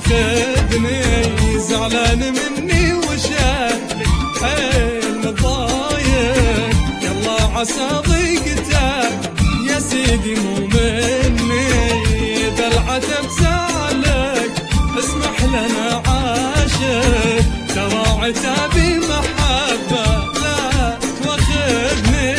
واخذني زعلان مني وشكلي حيل مضايق، يلا عسى ضيقتك يا سيدي مو مني، اذا العتب زعلك اسمح لنا عاشق، ترى عتابي محبه لا تواخذني.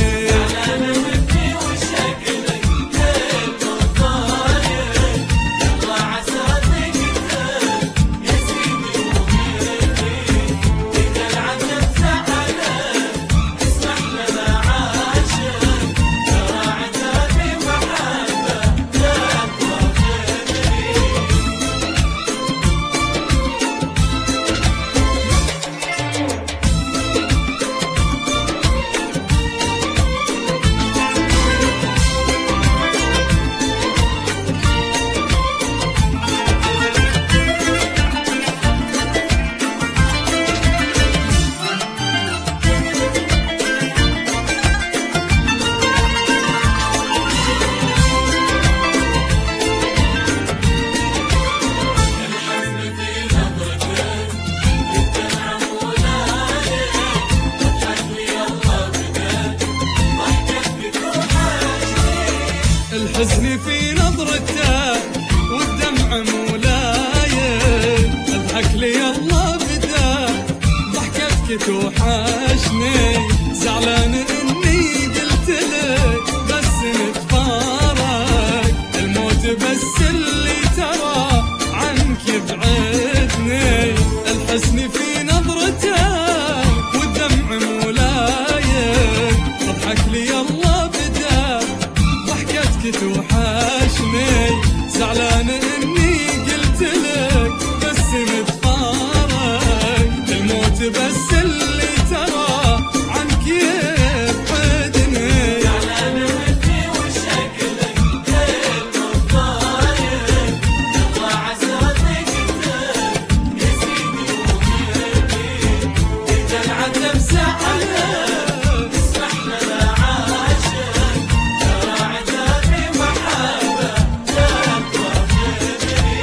الحزن في نظرته والدمع مولاي، اضحك لي الله بدا ضحكتك توحشني، زعلان اني قلت لك بس نتفارق، الموت بس اللي ترى عنك يبعدني، الحزن في نظرته والدمع مولاي، اضحك لي الله بدا توحشني، زعلان اني قلت لك بس نتفارق، الموت بس اللي ترى عنك يبعدني، زعلان مني وشكلك حيل مضايق، يلا عسى ضيقتك يا سيدي ومهدي، اذا العتب زعلك اسمح لنا عاشق، ترى عتابي محبه لا تواخذني.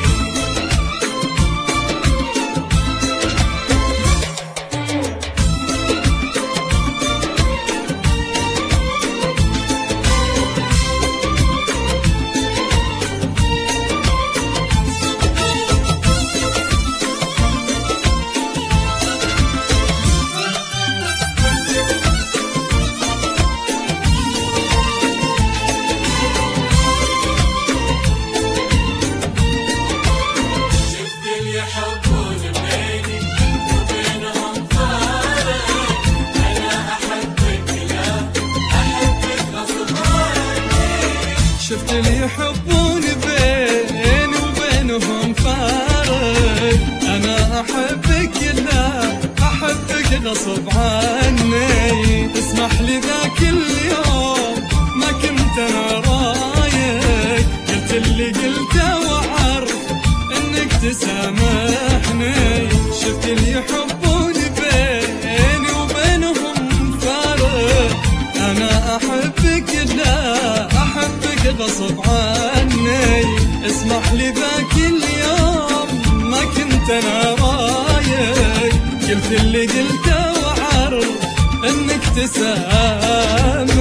يحبون بيني وبينهم فارق، أنا أحبك لا أحبك غصب عني. شفت اللي يحبون بيني وبينهم فارق، انا احبك لا احبك غصب عني، اسمح لي ذاك اليوم ما كنت انا رايق، قلت اللي قلته وعرف انك تسامحني، شفت اللي يحبون بيني وبينهم فارق، انا احبك لا احبك غصب عني، اسمح لي ذاك اليوم ما كنت انا رايق، قلت اللي قلته وعرف انك تسامحني.